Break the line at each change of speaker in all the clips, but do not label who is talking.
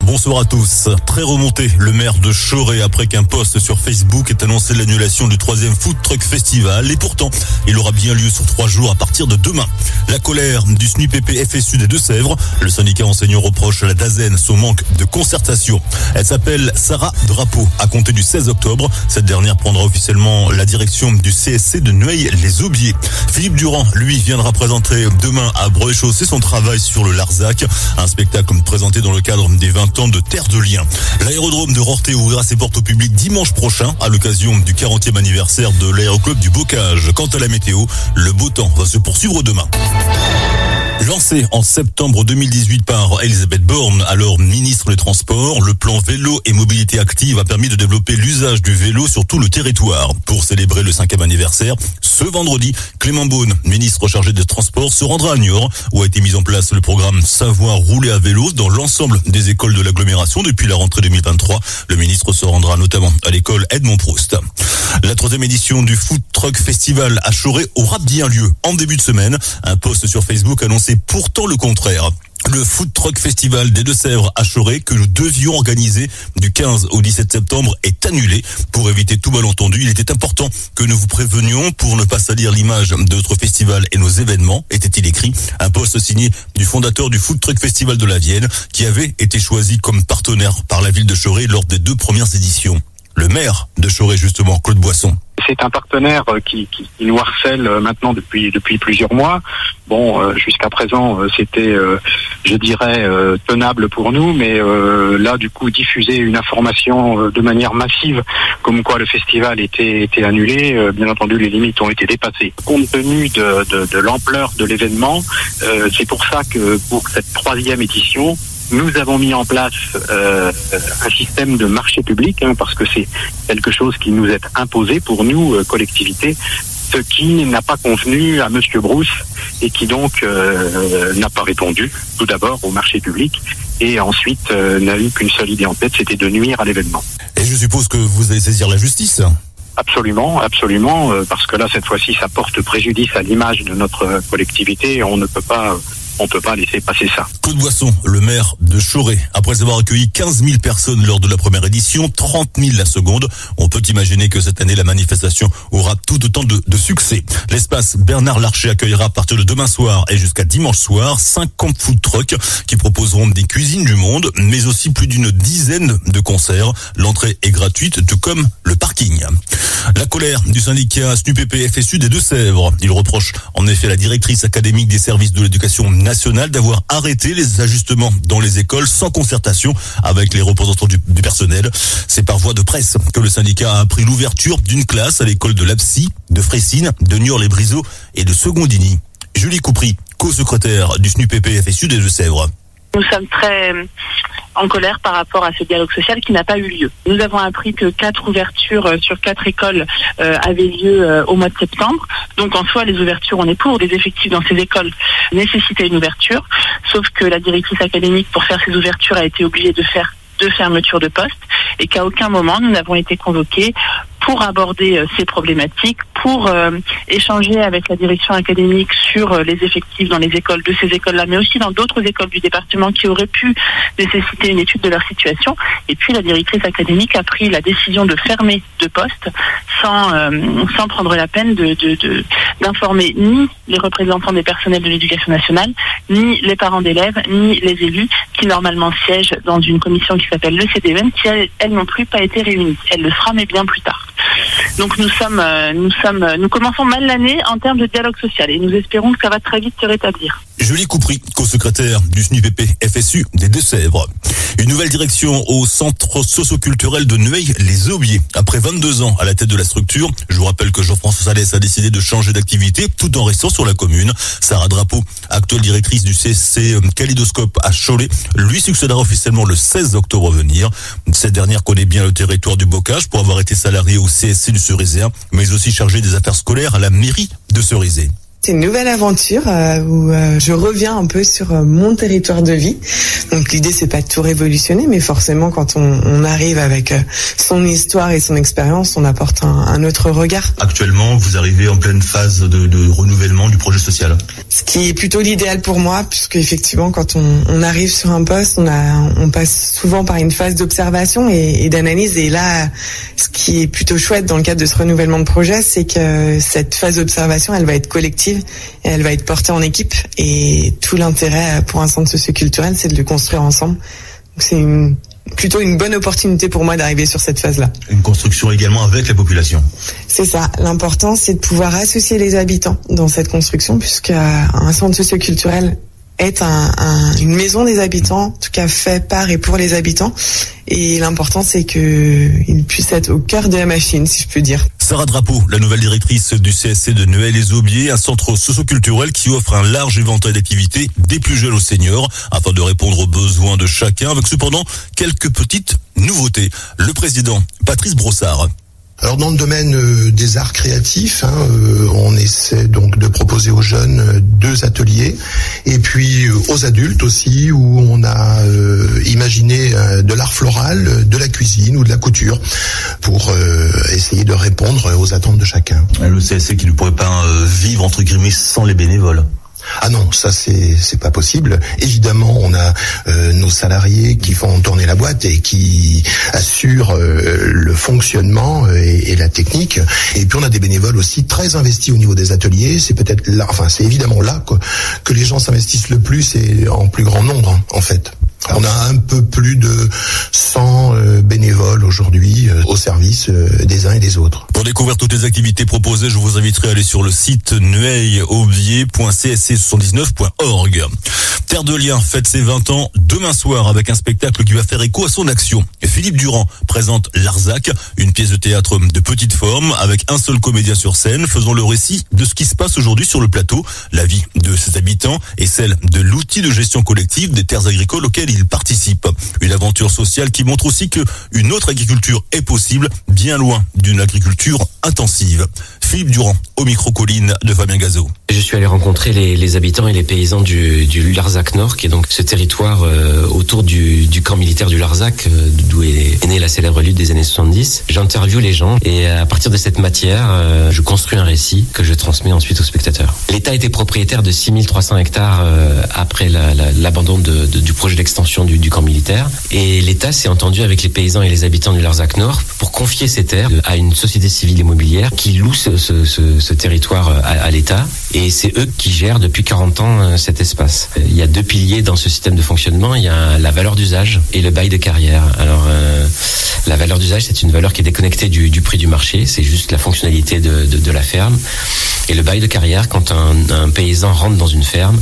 Bonsoir à tous. Très remonté, le maire de Choré après qu'un post sur Facebook ait annoncé l'annulation du 3e Food Truck Festival. Et pourtant, il aura bien lieu sur 3 jours à partir de demain. La colère du SNUPP FSU des Deux-Sèvres. Le syndicat enseignant reproche à la DAZEN son manque de concertation. Elle s'appelle Sarah Drapeau. À compter du 16 octobre, cette dernière prendra officiellement la direction du CSC de Nueil-les-Aubiers. Philippe Durand, lui, viendra présenter demain à Breuil-Chaussée son travail sur le Larzac. Un spectacle présenté dans le cadre des 20 ans de Terre de Liens. L'aérodrome de Rorthais ouvrira ses portes au public dimanche prochain à l'occasion du 40e anniversaire de l'aéroclub du Bocage. Quant à la météo, le beau temps va se poursuivre demain. Lancé en septembre 2018 par Elisabeth Borne, alors ministre des Transports, le plan vélo et mobilité active a permis de développer l'usage du vélo sur tout le territoire. Pour célébrer le 5e anniversaire, ce vendredi, Clément Beaune, ministre chargé des Transports, se rendra à Niort, où a été mis en place le programme Savoir rouler à vélo dans l'ensemble des écoles de l'agglomération depuis la rentrée 2023. Le ministre se rendra notamment à l'école Edmond Proust. La 3e édition du Food Truck Festival à Choré aura bien lieu en début de semaine. Un post sur Facebook annonçait pourtant le contraire. Le Food Truck Festival des Deux-Sèvres à Choré, que nous devions organiser du 15 au 17 septembre, est annulé. Pour éviter tout malentendu, il était important que nous vous prévenions pour ne pas salir l'image de notre festival et nos événements, était-il écrit. Un post signé du fondateur du Food Truck Festival de la Vienne, qui avait été choisi comme partenaire par la ville de Choré lors des 2 premières éditions. Le maire de Choré, justement, Claude Boisson.
C'est un partenaire qui nous harcèle maintenant depuis plusieurs mois. Bon, jusqu'à présent, c'était, je dirais, tenable pour nous, mais là, du coup, diffuser une information de manière massive, comme quoi le festival était annulé, bien entendu, les limites ont été dépassées. Compte tenu de l'ampleur de l'événement, c'est pour ça que pour cette 3e édition, nous avons mis en place un système de marché public, parce que c'est quelque chose qui nous est imposé pour nous, collectivités, ce qui n'a pas convenu à Monsieur Brousse et qui donc n'a pas répondu, tout d'abord, au marché public et ensuite n'a eu qu'une seule idée en tête, c'était de nuire à l'événement.
Et je suppose que vous allez saisir la justice ?
Absolument, parce que là, cette fois-ci, ça porte préjudice à l'image de notre collectivité et on ne peut pas laisser passer ça.
Claude Boisson, le maire de Choré, après avoir accueilli 15 000 personnes lors de la première édition, 30 000 la seconde, on peut imaginer que cette année, la manifestation aura tout autant de succès. L'espace Bernard Larcher accueillera à partir de demain soir et jusqu'à dimanche soir 50 food trucks qui proposeront des cuisines du monde, mais aussi plus d'une dizaine de concerts. L'entrée est gratuite, tout comme le parking. La colère du syndicat SNUPP FSU des Deux-Sèvres. Il reproche en effet à la directrice académique des services de l'éducation nationale d'avoir arrêté les ajustements dans les écoles sans concertation avec les représentants du personnel. C'est par voie de presse que le syndicat a appris l'ouverture d'une classe à l'école de Lapsy, de Fressines, de Niort-les-Briseaux et de Secondigny. Julie Coupry, co-secrétaire du SNUPP FSU des Deux-Sèvres.
Nous sommes très en colère par rapport à ce dialogue social qui n'a pas eu lieu. Nous avons appris que 4 ouvertures sur 4 écoles avaient lieu au mois de septembre. Donc en soi, les ouvertures, on est pour. Des effectifs dans ces écoles nécessitaient une ouverture. Sauf que la directrice académique, pour faire ces ouvertures, a été obligée de faire 2 fermetures de postes et qu'à aucun moment nous n'avons été convoqués pour aborder ces problématiques, pour échanger avec la direction académique sur les effectifs dans les écoles de ces écoles-là, mais aussi dans d'autres écoles du département qui auraient pu nécessiter une étude de leur situation. Et puis la directrice académique a pris la décision de fermer 2 postes sans prendre la peine d'informer ni les représentants des personnels de l'éducation nationale, ni les parents d'élèves, ni les élus qui normalement siègent dans une commission qui s'appelle le CDEN, qui elles n'ont plus pas été réunies. Elle le sera, mais bien plus tard. Donc nous commençons mal l'année en termes de dialogue social et nous espérons que ça va très vite se rétablir.
Julie Coupry, co-secrétaire du SNUPP FSU des Deux-Sèvres. Une nouvelle direction au centre socio-culturel de Nueil-les-Aubiers. Après 22 ans à la tête de la structure, je vous rappelle que Jean-François Salès a décidé de changer d'activité tout en restant sur la commune. Sarah Drapeau, actuelle directrice du CSC Kaléidoscope à Cholet, lui succédera officiellement le 16 octobre à venir. Cette dernière connaît bien le territoire du Bocage pour avoir été salariée au CSC du Cerisay, mais aussi chargée des affaires scolaires à la mairie de Cerisay.
C'est une nouvelle aventure où je reviens un peu sur mon territoire de vie. Donc l'idée, c'est pas de tout révolutionner, mais forcément quand on arrive avec son histoire et son expérience, on apporte un autre regard.
Actuellement, vous arrivez en pleine phase de renouvellement du projet social.
Ce qui est plutôt l'idéal pour moi, puisque effectivement, quand on arrive sur un poste, on passe souvent par une phase d'observation et d'analyse. Et là, ce qui est plutôt chouette dans le cadre de ce renouvellement de projet, c'est que cette phase d'observation, elle va être collective et elle va être portée en équipe. Et tout l'intérêt pour un centre socioculturel, c'est de le construire ensemble. Donc c'est plutôt une bonne opportunité pour moi d'arriver sur cette phase-là. Une construction également avec la population. C'est ça. L'important, c'est de pouvoir associer les habitants dans cette construction, puisqu'un centre socioculturel est une maison des habitants, en tout cas fait par et pour les habitants. Et l'important, c'est qu'il puisse être au cœur de la machine, si je peux dire. Sarah Drapeau, la nouvelle directrice du CSC de Noël-les-Aubiers, un centre socioculturel qui offre un large éventail d'activités des plus jeunes aux seniors, afin de répondre aux besoins de chacun, avec cependant quelques petites nouveautés. Le président, Patrice Brossard.
Alors dans le domaine des arts créatifs, on essaie donc de proposer aux jeunes 2 ateliers et puis aux adultes aussi, où on a imaginé de l'art floral, de la cuisine ou de la couture pour essayer de répondre aux attentes de chacun.
Le CSC qui ne pourrait pas vivre entre guillemets sans les bénévoles.
Ah non, ça c'est pas possible. Évidemment, on a nos salariés qui font tourner la boîte et qui assurent le fonctionnement et la technique. Et puis on a des bénévoles aussi très investis au niveau des ateliers. C'est peut-être là, c'est évidemment là que les gens s'investissent le plus et en plus grand nombre en fait. On a un peu plus de 100 bénévoles aujourd'hui au service des uns et des autres.
Pour découvrir toutes les activités proposées, je vous inviterai à aller sur le site nueil-aubiers.csc79.org. Terre de Liens fête ses 20 ans demain soir avec un spectacle qui va faire écho à son action. Philippe Durand présente Larzac, une pièce de théâtre de petite forme avec un seul comédien sur scène, faisant le récit de ce qui se passe aujourd'hui sur le plateau, la vie de ses habitants et celle de l'outil de gestion collective des terres agricoles auxquelles ils participent. Une aventure sociale qui montre aussi que une autre agriculture est possible, bien loin d'une agriculture intensive. Philippe Durand, au micro-colline de Fabien Gazot.
Je suis allé rencontrer les habitants et les paysans du Larzac Nord, qui est donc ce territoire autour du camp militaire du Larzac, d'où est née la célèbre lutte des années 70. J'interviewe les gens et à partir de cette matière, je construis un récit que je transmets ensuite aux spectateurs. L'État était propriétaire de 6300 hectares après l'abandon du projet d'extension du camp militaire. Et l'État s'est entendu avec les paysans et les habitants du Larzac Nord pour confier ces terres à une société civile immobilière qui loue ce territoire à l'État. Et c'est eux qui gèrent depuis 40 ans cet espace. Il y a 2 piliers dans ce système de fonctionnement. Il y a la valeur d'usage et le bail de carrière. Alors, la valeur d'usage, c'est une valeur qui est déconnectée du prix du marché. C'est juste la fonctionnalité de la ferme. Et le bail de carrière, quand un paysan rentre dans une ferme,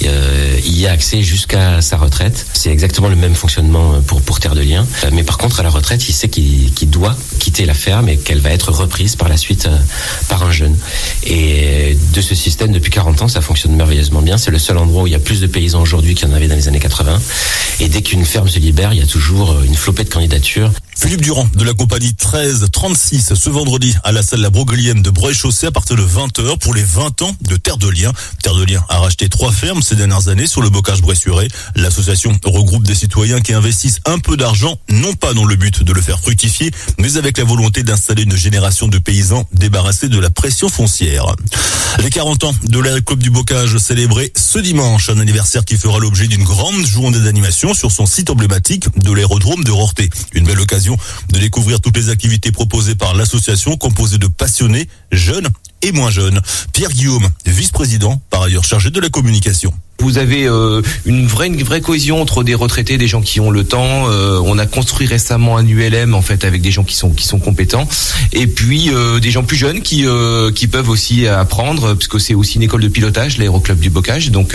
il y a accès jusqu'à sa retraite. C'est exactement le même fonctionnement pour Terre de Liens. Mais par contre, à la retraite, il sait qu'il doit quitter la ferme et qu'elle va être reprise par la suite par un jeune. Et de ce système, depuis 40 ans, ça fonctionne merveilleusement bien. C'est le seul endroit où il y a plus de paysans aujourd'hui qu'il y en avait dans les années 80. Et dès qu'une ferme se libère, il y a toujours une flopée de candidatures.
Philippe Durand de la compagnie 1336 ce vendredi à la salle La Broguelienne de Breuil-Chaussée à partir de 20h pour les 20 ans de Terre de Liens. Terre de Liens a racheté 3 fermes ces dernières années sur le bocage bressurais. L'association regroupe des citoyens qui investissent un peu d'argent, non pas dans le but de le faire fructifier, mais avec la volonté d'installer une génération de paysans débarrassés de la pression foncière. Les 40 ans de l'aéroclub du Bocage célébrés ce dimanche, un anniversaire qui fera l'objet d'une grande journée d'animation sur son site emblématique de l'aérodrome de Rorthais. Une belle occasion de découvrir toutes les activités proposées par l'association composée de passionnés, jeunes et moins jeunes. Pierre Guillaume, vice-président, par ailleurs chargé de la communication.
Vous avez une vraie cohésion entre des retraités, des gens qui ont le temps. On a construit récemment un ULM en fait avec des gens qui sont compétents, et puis des gens plus jeunes qui peuvent aussi apprendre, puisque c'est aussi une école de pilotage, l'aéroclub du Bocage. Donc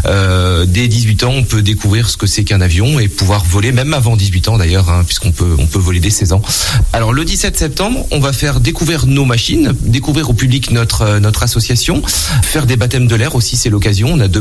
dès 18 ans, on peut découvrir ce que c'est qu'un avion et pouvoir voler, même avant 18 ans d'ailleurs, puisqu'on peut voler dès 16 ans. Alors le 17 septembre, on va faire découvrir nos machines, découvrir au public notre association, faire des baptêmes de l'air aussi, c'est l'occasion. On a 2 machines qui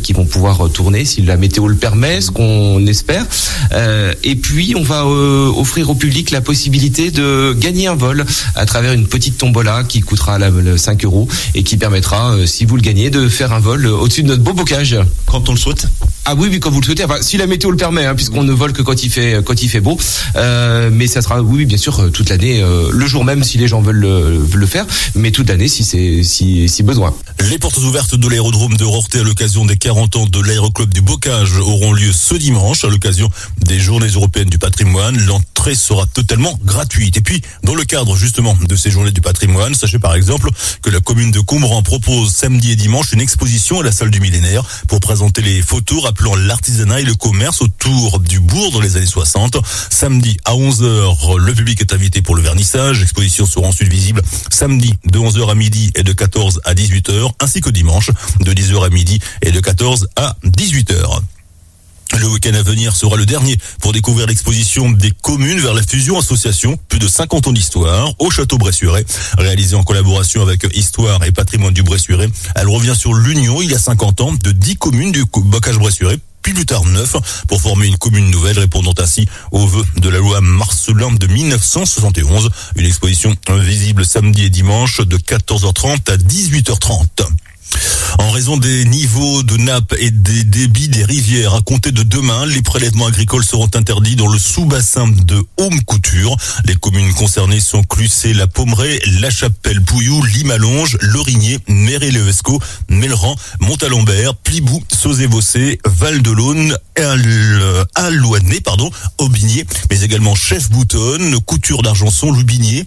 qui vont pouvoir tourner si la météo le permet, ce qu'on espère. Et puis on va offrir au public la possibilité de gagner un vol à travers une petite tombola qui coûtera 5 € et qui permettra, si vous le gagnez, de faire un vol au-dessus de notre beau bocage.
Quand on le souhaite.
Ah oui, quand vous le souhaitez. Enfin, si la météo le permet, puisqu'on ne vole que quand il fait beau. Mais ça sera, oui, bien sûr, toute l'année, le jour même si les gens veulent le faire, mais toute l'année si besoin.
Les portes ouvertes de l'aérodrome de Rorthais à l'occasion des 40 ans de l'aéroclub du Bocage auront lieu ce dimanche à l'occasion des Journées européennes du patrimoine. L'entrée sera totalement gratuite. Et puis, dans le cadre justement de ces Journées du patrimoine, sachez par exemple que la commune de Combran propose samedi et dimanche une exposition à la salle du millénaire pour présenter les photos rappelant l'artisanat et le commerce autour du bourg dans les années 60. Samedi à 11h, le public est invité pour le vernissage. L'exposition sera ensuite visible samedi de 11h à midi et de 14 à 18h, ainsi que dimanche de 10h à midi et de 14 à 18h. Le week-end à venir sera le dernier pour découvrir l'exposition des communes vers la fusion association, plus de 50 ans d'histoire, au château Bressuiret, réalisée en collaboration avec Histoire et Patrimoine du Bressuiret. Elle revient sur l'union, il y a 50 ans, de 10 communes du Bocage Bressuiret, puis plus tard 9, pour former une commune nouvelle, répondant ainsi aux vœux de la loi Marcellin de 1971. Une exposition visible samedi et dimanche de 14h30 à 18h30. En raison des niveaux de nappe et des débits des rivières, à compter de demain, les prélèvements agricoles seront interdits dans le sous-bassin de Haume-Couture. Les communes concernées sont Clucé, La Pommeraye, La Chapelle, Pouilloux, Limalonge, Lorigné, Méré-le-Vesco, Melleran, Montalembert, Plibou, Sauzé-Vossé, Val-de-Laune, Alouanné, Aubigné, mais également Chef-Boutonne, Couture d'Argenson, Loubigné,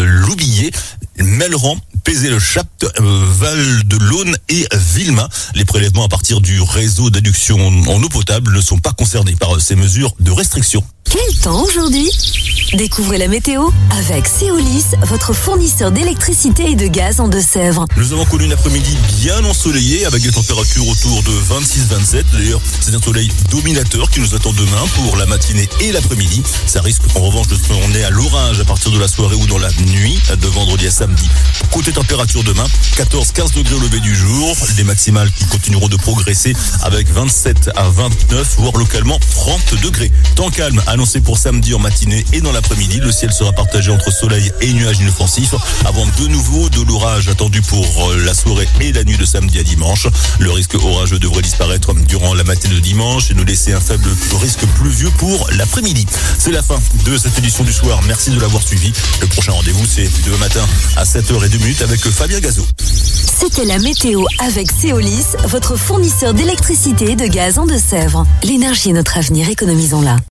Melleran, Pézé-le-Chapt, Val-de-Laune et Villemain. Les prélèvements à partir du réseau d'adduction en eau potable ne sont pas concernés par ces mesures de restriction.
Quel temps aujourd'hui? Découvrez la météo avec Seolis, votre fournisseur d'électricité et de gaz en Deux-Sèvres.
Nous avons connu une après-midi bien ensoleillée avec des températures autour de 26-27. D'ailleurs, c'est un soleil dominateur qui nous attend demain pour la matinée et l'après-midi. Ça risque en revanche de se tourner à l'orage à partir de la soirée ou dans la nuit de vendredi à samedi. Côté température demain, 14-15 degrés au lever du jour. Les maximales qui continueront de progresser avec 27 à 29, voire localement 30 degrés. Temps calme annoncé pour samedi en matinée et dans l'après-midi. Le ciel sera partagé entre soleil et nuages inoffensifs avant de nouveau de l'orage attendu pour la soirée et la nuit de samedi à dimanche. Le risque orageux devrait disparaître durant la matinée de dimanche et nous laisser un faible risque pluvieux pour l'après-midi. C'est la fin de cette édition du soir. Merci de l'avoir suivi. Le prochain rendez-vous, c'est demain matin à 7h02 avec Fabien Gazot.
C'était la météo avec Seolis, votre fournisseur d'électricité et de gaz en Deux-Sèvres. L'énergie est notre avenir, économisons-la.